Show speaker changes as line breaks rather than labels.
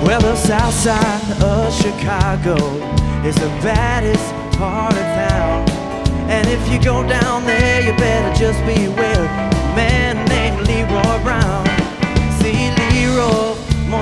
Well, the south side of Chicago is the baddest part of town. And if you go down there, you better just beware a man named Leroy Brown.